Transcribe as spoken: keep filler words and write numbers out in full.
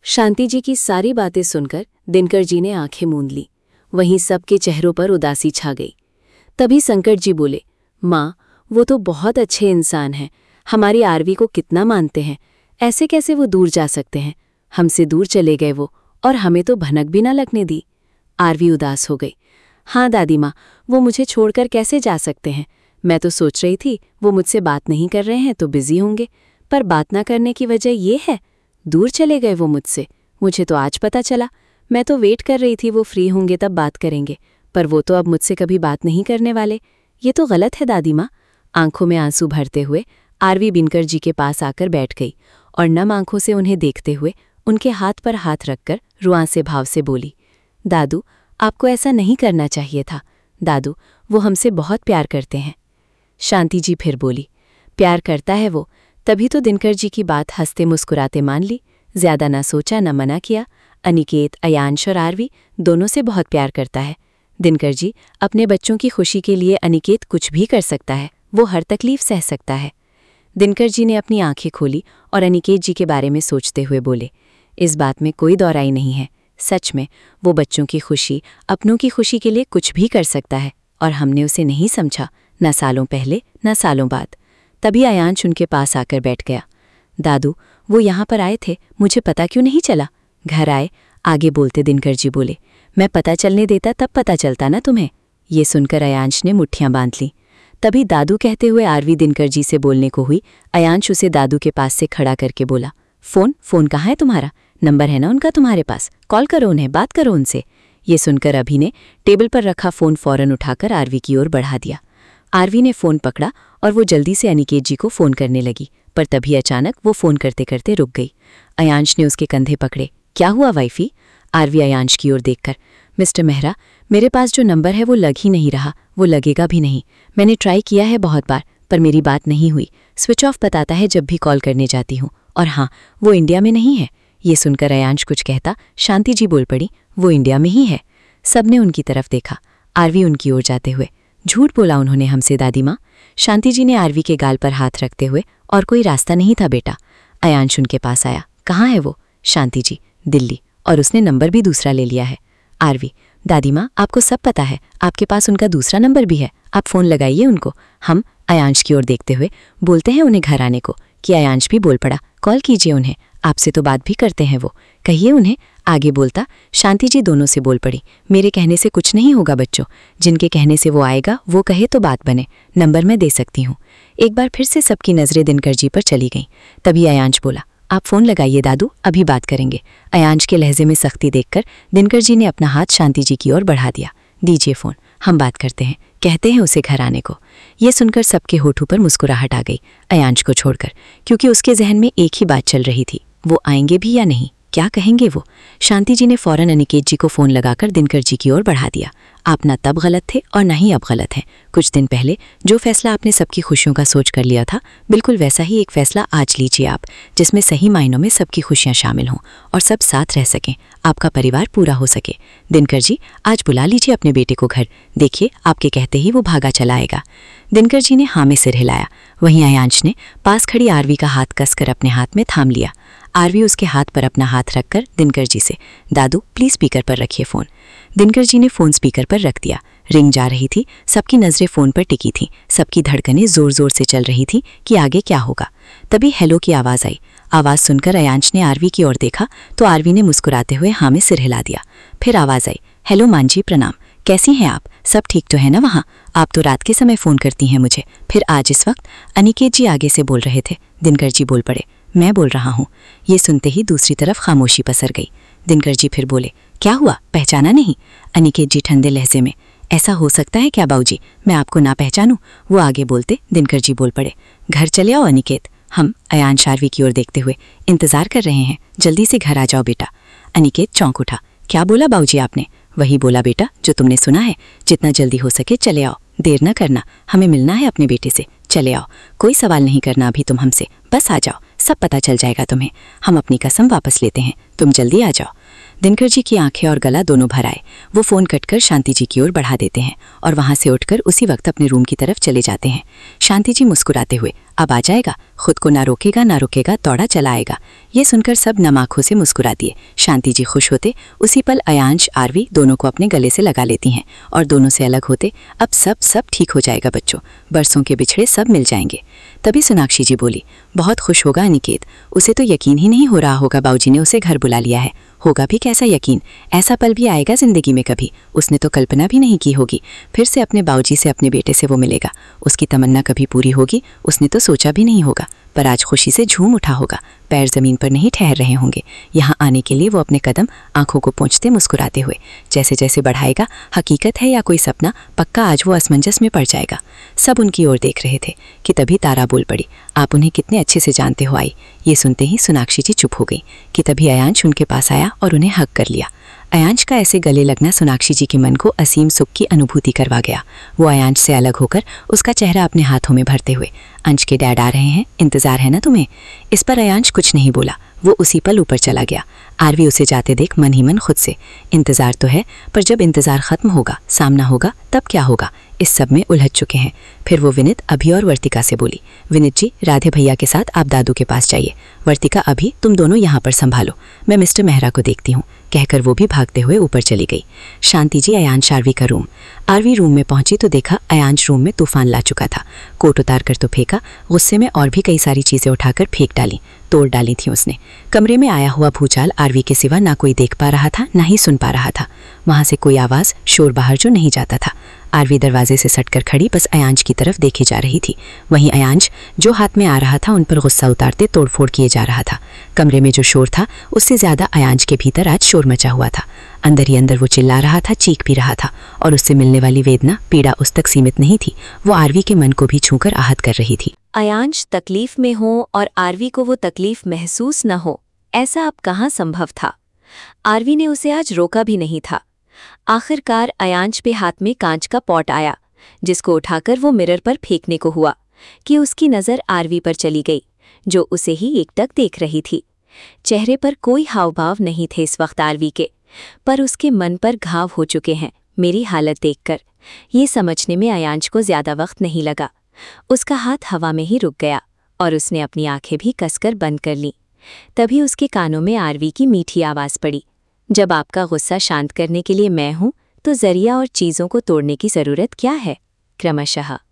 शांति जी की सारी बातें सुनकर दिनकर जी ने आंखें मूंद ली। वहीं सबके चेहरों पर उदासी छा गई। तभी संकट जी बोले, माँ, वो तो बहुत अच्छे इंसान हैं, हमारी आरवी को कितना मानते हैं, ऐसे कैसे वो दूर जा सकते हैं। हमसे दूर चले गए वो, और हमें तो भनक भी ना लगने दी। आरवी उदास हो गई। हाँ दादी माँ, वो मुझे छोड़कर कैसे जा सकते हैं। मैं तो सोच रही थी वो मुझसे बात नहीं कर रहे हैं तो बिजी होंगे, पर बात ना करने की वजह ये है, दूर चले गए वो मुझसे। मुझे तो आज पता चला। मैं तो वेट कर रही थी वो फ्री होंगे तब बात करेंगे, पर वो तो अब मुझसे कभी बात नहीं करने वाले। ये तो गलत है दादी माँ। आंखों में आंसू भरते हुए आरवी दिनकर जी के पास आकर बैठ गई और नम आंखों से उन्हें देखते हुए उनके हाथ पर हाथ रखकर रुआंसे भाव से बोली, दादू, आपको ऐसा नहीं करना चाहिए था। दादू, वो हमसे बहुत प्यार करते हैं। शांति जी फिर बोली, प्यार करता है वो, तभी तो दिनकर जी की बात हंसते मुस्कुराते मान ली। ज्यादा ना सोचा ना मना किया। अनिकेत, अयांश और आरवी दोनों से बहुत प्यार करता है। दिनकर जी, अपने बच्चों की खुशी के लिए अनिकेत कुछ भी कर सकता है, वो हर तकलीफ सह सकता है। दिनकर जी ने अपनी आंखें खोली और अनिकेत जी के बारे में सोचते हुए बोले, इस बात में कोई दौराई नहीं है। सच में वो बच्चों की खुशी, अपनों की खुशी के लिए कुछ भी कर सकता है, और हमने उसे नहीं समझा, न सालों पहले न सालों बाद। तभी अयांश उनके पास आकर बैठ गया। दादू, वो यहाँ पर आए थे, मुझे पता क्यों नहीं चला। घर आए, आगे बोलते दिनकर जी बोले, मैं पता चलने देता तब पता चलता ना तुम्हें। ये सुनकर अयांश ने मुट्ठियां बांध लीं। तभी दादू कहते हुए आरवी दिनकर जी से बोलने को हुई। अयांश उसे दादू के पास से खड़ा करके बोला, फोन फोन कहाँ है तुम्हारा? नंबर है ना उनका तुम्हारे पास, कॉल करो उन्हें, बात करो उनसे। ये सुनकर अभी ने टेबल पर रखा फोन फौरन उठाकर आरवी की ओर बढ़ा दिया। आरवी ने फोन पकड़ा और वो जल्दी से अनिकेत जी को फोन करने लगी, पर तभी अचानक वो फोन करते करते रुक गई। अयांश ने उसके कंधे पकड़े। क्या हुआ वाइफी? आरवी अयांश की ओर देखकर, मिस्टर मेहरा, मेरे पास जो नंबर है वो लग ही नहीं रहा, वो लगेगा भी नहीं। मैंने ट्राई किया है बहुत बार, पर मेरी बात नहीं हुई। स्विच ऑफ बताता है जब भी कॉल करने जाती हूँ। और हाँ, वो इंडिया में नहीं है। ये सुनकर अयांश कुछ कहता शांति जी बोल पड़ी, वो इंडिया में ही है। सबने उनकी तरफ देखा। आरवी उनकी ओर जाते हुए, झूठ बोला उन्होंने हमसे दादी माँ। शांति जी ने आरवी के गाल पर हाथ रखते हुए, और कोई रास्ता नहीं था बेटा। अयांश उनके पास आया। कहाँ है वो? शांति जी, दिल्ली, और उसने नंबर भी दूसरा ले लिया है। आरवी, दादी माँ, आपको सब पता है, आपके पास उनका दूसरा नंबर भी है, आप फ़ोन लगाइए उनको। हम अयांश की ओर देखते हुए बोलते हैं उन्हें घर आने को, कि अयांश भी बोल पड़ा, कॉल कीजिए उन्हें, आपसे तो बात भी करते हैं वो, कहिए उन्हें। आगे बोलता शांति जी दोनों से बोल पड़ी, मेरे कहने से कुछ नहीं होगा बच्चों, जिनके कहने से वो आएगा वो कहे तो बात बने, नंबर मैं दे सकती हूँ। एक बार फिर से सबकी नज़रें दिनकर जी पर चली गईं। तभी अयांश बोला, आप फ़ोन लगाइए दादू, अभी बात करेंगे। अयांश के लहजे में सख्ती देखकर दिनकर जी ने अपना हाथ शांति जी की ओर बढ़ा दिया। दीजिए फ़ोन, हम बात करते हैं, कहते हैं उसे घर आने को। ये सुनकर सबके होठों पर मुस्कुराहट आ गई, अयांश को छोड़कर, क्योंकि उसके जहन में एक ही बात चल रही थी, वो आएंगे भी या नहीं, क्या कहेंगे वो। शांति जी ने फौरन अनिकेत जी को फ़ोन लगाकर दिनकर जी की ओर बढ़ा दिया। आप ना तब गलत थे और ना ही अब गलत हैं। कुछ दिन पहले जो फैसला आपने सबकी खुशियों का सोच कर लिया था, बिल्कुल वैसा ही एक फैसला आज लीजिए आप, जिसमें सही मायनों में सबकी खुशियां शामिल हों और सब साथ रह सकें, आपका परिवार पूरा हो सके। दिनकर जी, आज बुला लीजिए अपने बेटे को घर, देखिए आपके कहते ही वो भागा चला आएगा। दिनकर जी ने हाँ में सिर हिलाया। वहीं अयांश ने पास खड़ी आरवी का हाथ कसकर अपने हाथ में थाम लिया। आरवी उसके हाथ पर अपना हाथ रखकर दिनकर जी से, दादू प्लीज़ स्पीकर पर रखिए फ़ोन। दिनकर जी ने फ़ोन स्पीकर पर रख दिया। रिंग जा रही थी, सबकी नज़रें फ़ोन पर टिकी थीं, सबकी धड़कनें ज़ोर ज़ोर से चल रही थीं कि आगे क्या होगा। तभी हेलो की आवाज़ आई। आवाज़ सुनकर अयांश ने आरवी की ओर देखा तो आरवी ने मुस्कुराते हुए हाँ में सिर हिला दिया। फिर आवाज़ आई, हेलो मान जी, प्रणाम, कैसी हैं आप? सब ठीक तो है ना वहाँ? आप तो रात के समय फ़ोन करती हैं मुझे, फिर आज इस वक्त? अनिकेत जी आगे से बोल रहे थे। दिनकर जी बोल पड़े, मैं बोल रहा हूँ। ये सुनते ही दूसरी तरफ खामोशी पसर गई। दिनकर जी फिर बोले, क्या हुआ, पहचाना नहीं? अनिकेत जी ठंडे लहजे में, ऐसा हो सकता है क्या बाबूजी, मैं आपको ना पहचानूं? वो आगे बोलते दिनकर जी बोल पड़े, घर चले आओ अनिकेत। हम अयांश आरवी की ओर देखते हुए, इंतजार कर रहे हैं, जल्दी से घर आ जाओ बेटा। अनिकेत चौंक उठा, क्या बोला बाबूजी आपने? वही बोला बेटा जो तुमने सुना है, जितना जल्दी हो सके चले आओ, देर न करना, हमें मिलना है अपने बेटे से, चले आओ, कोई सवाल नहीं करना अभी तुम हमसे, बस आ जाओ, सब पता चल जाएगा तुम्हें, हम अपनी कसम वापस लेते हैं, तुम जल्दी आ जाओ। दिनकर जी की आंखें और गला दोनों भर आए। वो फ़ोन कटकर शांति जी की ओर बढ़ा देते हैं और वहाँ से उठकर उसी वक्त अपने रूम की तरफ चले जाते हैं। शांति जी मुस्कुराते हुए, अब आ जाएगा, खुद को ना रोकेगा ना रुकेगा, दौड़ा चला आएगा। ये सुनकर सब नम आंखों से मुस्कुरा दिए। शांति जी खुश होते उसी पल अयांश आरवी दोनों को अपने गले से लगा लेती हैं और दोनों से अलग होते, अब सब सब ठीक हो जाएगा बच्चों, बरसों के बिछड़े सब मिल जाएंगे। तभी सोनाक्षी जी बोली, बहुत खुश होगा अनिकेत, उसे तो यकीन ही नहीं हो रहा होगा बाबूजी ने उसे घर बुला लिया है। होगा भी कैसा यकीन, ऐसा पल भी आएगा जिंदगी में कभी, उसने तो कल्पना भी नहीं की होगी। फिर से अपने बाबूजी से अपने बेटे से वो मिलेगा, उसकी तमन्ना कभी पूरी होगी उसने तो सोचा भी नहीं होगा। पर आज खुशी से झूम उठा होगा, पैर जमीन पर नहीं ठहर रहे होंगे। यहाँ आने के लिए वो अपने कदम आंखों को पोंछते मुस्कुराते हुए, जैसे जैसे बढ़ाएगा, हकीकत है या कोई सपना, पक्का आज वो असमंजस में पड़ जाएगा। सब उनकी ओर देख रहे थे कि तभी तारा बोल पड़ी, आप उन्हें कितने अच्छे से जानते हो आई। ये सुनते ही सोनाक्षी जी चुप हो गई कि तभी अयांश उनके पास आया और उन्हें हक कर लिया। अयांश का ऐसे गले लगना सोनाक्षी जी के मन को असीम सुख की अनुभूति करवा गया। वो अयांश से अलग होकर उसका चेहरा अपने हाथों में भरते हुए, अंश के डैड आ रहे हैं, इंतजार है ना तुम्हें। इस पर अयांश कुछ नहीं बोला, वो उसी पल ऊपर चला गया। आरवी उसे जाते देख मन ही मन खुद से, इंतजार तो है पर जब इंतजार खत्म होगा, सामना होगा, तब क्या होगा, इस सब में उलझ चुके हैं। फिर वो विनित, अभी और वर्तिका से बोली, विनित जी राधे भैया के साथ आप दादू के पास जाइए, वर्तिका अभी तुम दोनों यहाँ पर संभालो, मैं मिस्टर मेहरा को देखती हूँ, कहकर वो भी भागते हुए ऊपर चली गई। शांति जी अयांश आरवी का रूम। आरवी रूम में पहुंची तो देखा अयांश रूम में तूफान ला चुका था। कोट उतार कर तो फेंका, गुस्से में और भी कई सारी चीजें उठाकर फेंक डाली, तोड़ डाली थी उसने। कमरे में आया हुआ भूचाल आरवी के सिवा ना कोई देख पा रहा था ना ही सुन पा रहा था। वहां से कोई आवाज शोर बाहर जो नहीं जाता था। आरवी दरवाजे से सटकर खड़ी बस अयांश की तरफ देखी जा रही थी। वहीं अयांश जो हाथ में आ रहा था उन पर गुस्सा उतारते तोड़फोड़ किए जा रहा था। कमरे में जो शोर था उससे ज्यादा अयांश के भीतर आज शोर मचा हुआ था। अंदर ही अंदर वो चिल्ला रहा था, चीख भी रहा था, और उससे मिलने वाली वेदना पीड़ा उस तक सीमित नहीं थी, वो आरवी के मन को भी छूकर आहत कर रही थी। अयांश तकलीफ में हो और आरवी को वो तकलीफ महसूस न हो, ऐसा अब कहाँ संभव था। आरवी ने उसे आज रोका भी नहीं था। आखिरकार अयांश पे हाथ में कांच का पॉट आया, जिसको उठाकर वो मिरर पर फेंकने को हुआ कि उसकी नज़र आरवी पर चली गई, जो उसे ही एकटक देख रही थी। चेहरे पर कोई हावभाव नहीं थे इस वक्त आरवी के, पर उसके मन पर घाव हो चुके हैं मेरी हालत देखकर। ये समझने में अयांश को ज्यादा वक्त नहीं लगा। उसका हाथ हवा में ही रुक गया और उसने अपनी आंखें भी कसकर बंद कर लीं। तभी उसके कानों में आरवी की मीठी आवाज़ पड़ी, जब आपका गुस्सा शांत करने के लिए मैं हूं, तो जरिया और चीज़ों को तोड़ने की ज़रूरत क्या है। क्रमशः